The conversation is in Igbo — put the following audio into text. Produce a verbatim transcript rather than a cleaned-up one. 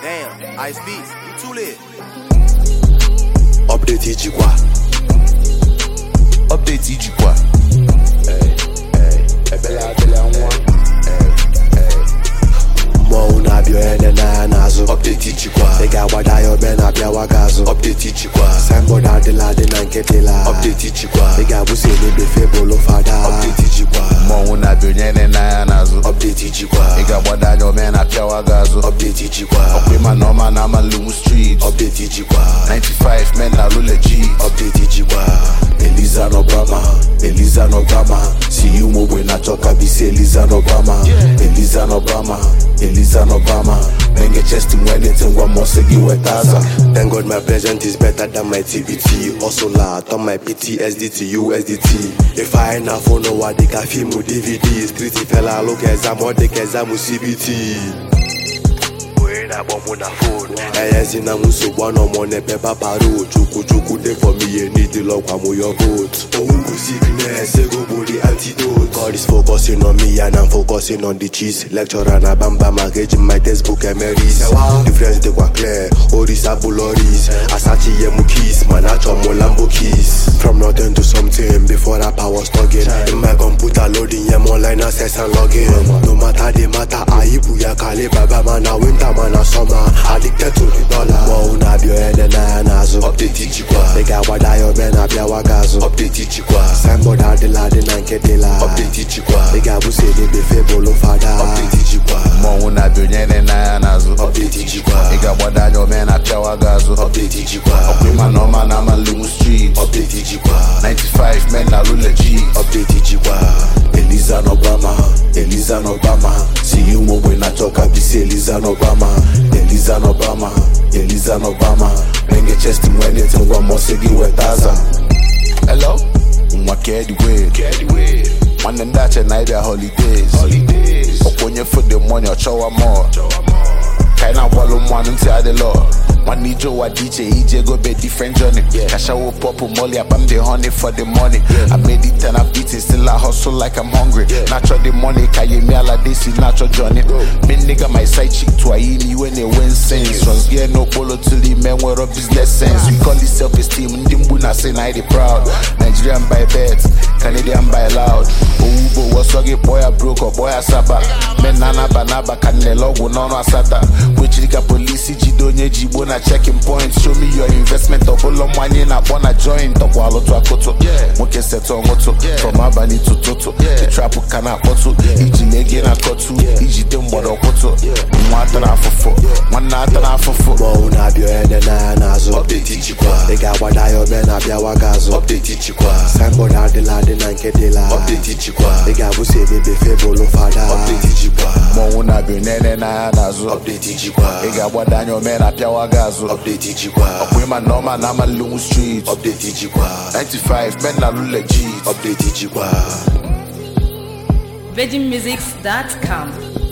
Damn, Ice Beats, you too lit. Update ijikwa. Update ijikwa. Hey, hey, ebela ebela nwa. Hey, hey. Mo una bio ene na nazo. Update ijikwa. Ega wada yo be na bia wagazo. Update ijikwa. Signboard adela de na nketela. Update ijikwa. Ega buse ni be febolo fada. Update ijikwa. Mo una bio ene na nazo. Update ijikwa. Ega wada yo be na bia wagazo. Update ijikwa. Okwe ma norma na ma lungu street. Update ijikwa. ninety-five men na lule G. Update ijikwa. Eliza no Obama, Eliza no Obama. See you mo when I talk I be say Eliza no Obama, Eliza no Obama, Eliza no Obama. Menge chest in Wellington, one more segi wetaza. Thank God my present is better than my T B T. Also la, turn my P T S D to U S D T. If I ain't a phone, no what they can film with D V D. Street fella look exam or they can exam with C B T. Na bomb na phone. I see na muso one on one paper paro. Chuku chuku dey for me you need the love am your vote. Oh who sickness go body antidote. God is focusing on me and I'm focusing on the cheese. Lecturer na bamba magage my textbook emeris. Difference dey quite clear. Oris abuloris. Asachi yemu kiss man I chop mo lambo keys. From nothing to something before that power stugging. In my computer loading yem online access and login. No matter the matter aibu ya kale baba man na winter man summer, addicted to the dollar. Mo una bio ene na nazo. Update ijikwa. Ega wada yo be na bia wagazo. Update ijikwa. Signboard adela de na nketela. Update ijikwa. Ega buse ni be febolo fada. Update ijikwa. Mo una bio ene na nazo. Update ijikwa. Ega wada yo be na bia wagazo. Update ijikwa. Okwe ma norma na ma lungu street. Update ijikwa. ninety-five men na lule G. Update ijikwa. Eliza no Obama, Eliza no Obama. See you mo when I talk I be say Eliza no Obama, Eliza no Obama, Eliza no Obama. Menge chest in Wellington, one more segi wetaza. Hello? Mwa carry way, carry way. Man and that and night holidays, holidays. Okonye for the money or chowa more. Kaina wallow one until the law. Man need Joe a D J, E J go be different journey. Yeah. Kasha will pop a molly up, I'm the honey for the money. Yeah. I made it and I beat it, still I hustle like I'm hungry. Yeah. Natural the money, kaye me ala this is natural journey. Me nigga my side chick to a me when they win sense. Trust get no polo till the men wear a business sense. We call it self-esteem, Ndimbuna say na they proud. Nigerian by bets, Canadian by loud. Ubo was wagi boy a broke or boy a saba. Men nana banaba kanelo go no asata. Which nigga police jidonye jibona checking points. Show me your investment of all money na bona join. Top walo to akoto. Moke seto moto. From Abani to Toto. The trap kana poto. Iji lege na kotu. Iji dembodo koto. Mwata na fofo. Mwana na fofo. Mo una bio ene na nazo. Update ijikwa. Ega wada yo be na bia wagazo. Update ijikwa. Signboard adela de na nketela. Update ijikwa. Ega buse ni be febolo fada. Update ijikwa. Mo una bio nene na nazo. Update ijikwa. Ega wada yo be na bia wagazo. Update ijikwa. Okwe ma norma na ma lungu street. Update ijikwa. ninety-five men na lule G. Update ijikwa. virgin musics dot com